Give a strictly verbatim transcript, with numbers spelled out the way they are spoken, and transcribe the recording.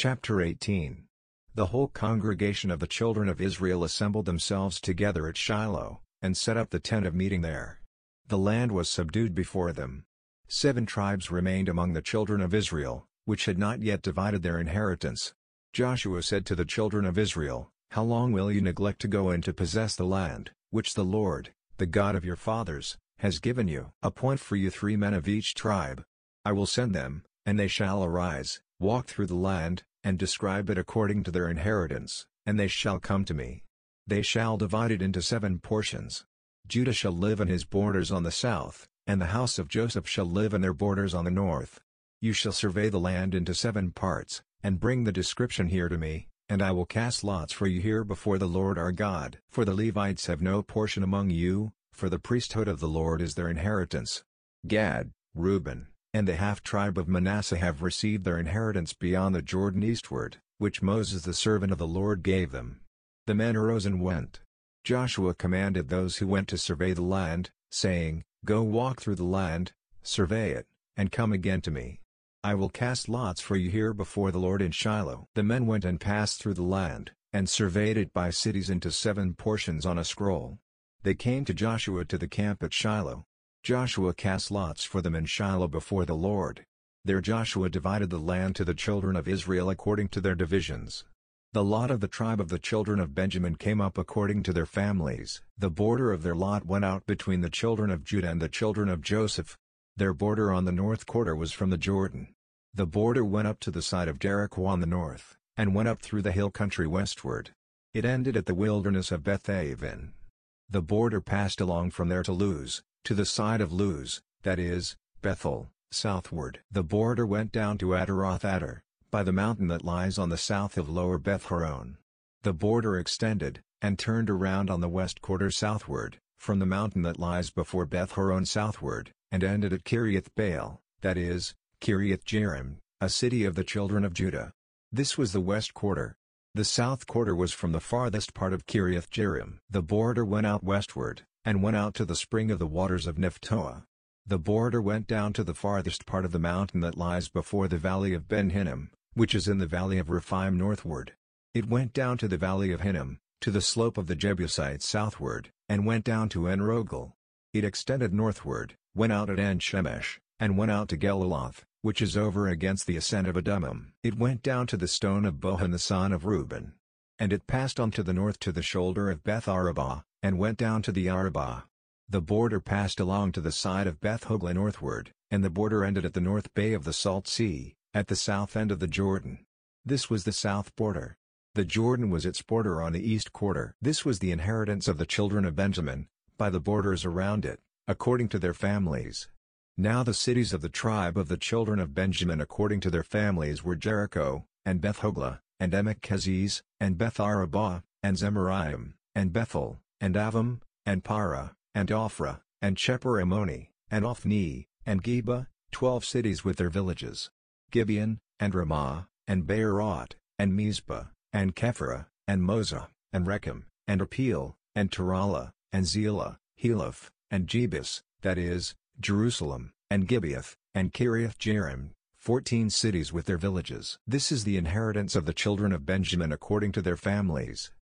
Chapter eighteen. The whole congregation of the children of Israel assembled themselves together at Shiloh, and set up the tent of meeting there. The land was subdued before them. Seven tribes remained among the children of Israel, which had not yet divided their inheritance. Joshua said to the children of Israel, "How long will you neglect to go in to possess the land, which the Lord, the God of your fathers, has given you? Appoint for you three men of each tribe. I will send them, and they shall arise, walk through the land, and describe it according to their inheritance, and they shall come to me. They shall divide it into seven portions. Judah shall live in his borders on the south, and the house of Joseph shall live in their borders on the north. You shall survey the land into seven parts, and bring the description here to me, and I will cast lots for you here before the Lord our God. For the Levites have no portion among you, for the priesthood of the Lord is their inheritance. Gad, Reuben, and the half-tribe of Manasseh have received their inheritance beyond the Jordan eastward, which Moses the servant of the Lord gave them." The men arose and went. Joshua commanded those who went to survey the land, saying, "Go walk through the land, survey it, and come again to me. I will cast lots for you here before the Lord in Shiloh." The men went and passed through the land, and surveyed it by cities into seven portions on a scroll. They came to Joshua to the camp at Shiloh. Joshua cast lots for them in Shiloh before the Lord. There Joshua divided the land to the children of Israel according to their divisions. The lot of the tribe of the children of Benjamin came up according to their families. The border of their lot went out between the children of Judah and the children of Joseph. Their border on the north quarter was from the Jordan. The border went up to the side of Jericho on the north, and went up through the hill country westward. It ended at the wilderness of Beth-aven. The border passed along from there to Luz, to the side of Luz, that is, Bethel, southward. The border went down to Ataroth-Adar, by the mountain that lies on the south of Lower Beth-horon. The border extended, and turned around on the west quarter southward, from the mountain that lies before Beth-horon southward, and ended at Kiriath-baal, that is, Kiriath-jearim, a city of the children of Judah. This was the west quarter. The south quarter was from the farthest part of Kiriath-jearim. The border went out westward, and went out to the spring of the waters of Nephtoah. The border went down to the farthest part of the mountain that lies before the valley of Ben-Hinnom, which is in the valley of Rephaim northward. It went down to the valley of Hinnom, to the slope of the Jebusites southward, and went down to En-rogel. It extended northward, went out at En-shemesh, and went out to Geliloth, which is over against the ascent of Adummim. It went down to the stone of Bohan the son of Reuben. And it passed on to the north to the shoulder of Beth-arabah, and went down to the Arabah. The border passed along to the side of Beth-hogla northward, and the border ended at the north bay of the Salt Sea, at the south end of the Jordan. This was the south border. The Jordan was its border on the east quarter. This was the inheritance of the children of Benjamin, by the borders around it, according to their families. Now the cities of the tribe of the children of Benjamin according to their families were Jericho, and Beth-hogla, and Emek-keziz, and Beth-arabah, and Zemaraim, and Bethel, and Avim, and Para, and Ophrah, and Cheper-ammoni, and Ophni, and Geba, twelve cities with their villages. Gibeon, and Ramah, and Beerot, and Mizpah, and Kephirah, and Mozah, and Rechem, and Apil, and Terala, and Zelah, Heleph, and Jebus, that is, Jerusalem, and Gibeath, and Kiriath-jearim, fourteen cities with their villages. This is the inheritance of the children of Benjamin according to their families.